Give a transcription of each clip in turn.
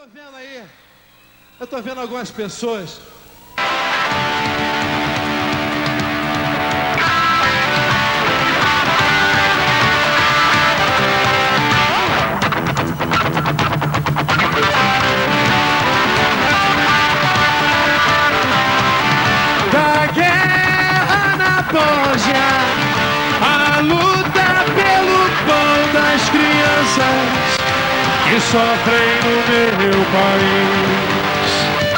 vendo aí, eu tô vendo algumas pessoas. Da guerra na Bósnia, a luta pelo pão das crianças que sofrem no meu país.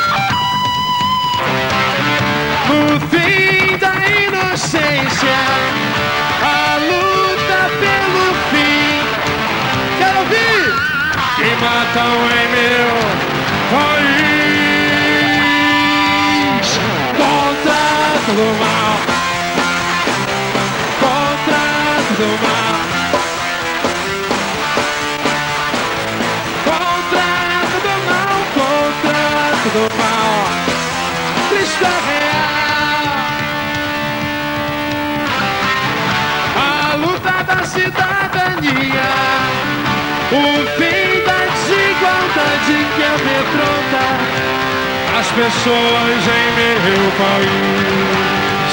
No fim da inocência, a luta pelo fim. Quero ouvir! Que matam em meu país. Contra todo mal, contra todo mal. Do mal, Cristo é real. A luta da cidadania, o fim da desigualdade que amedronta as pessoas em meu país.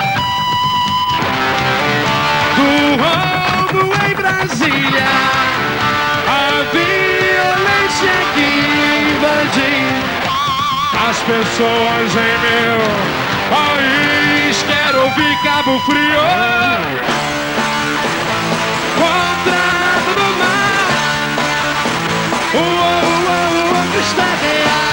Do roubo em Brasília, a violência que invade as pessoas em meu país. Quero ouvir Cabo Frio contra todo mal. Cristo é real.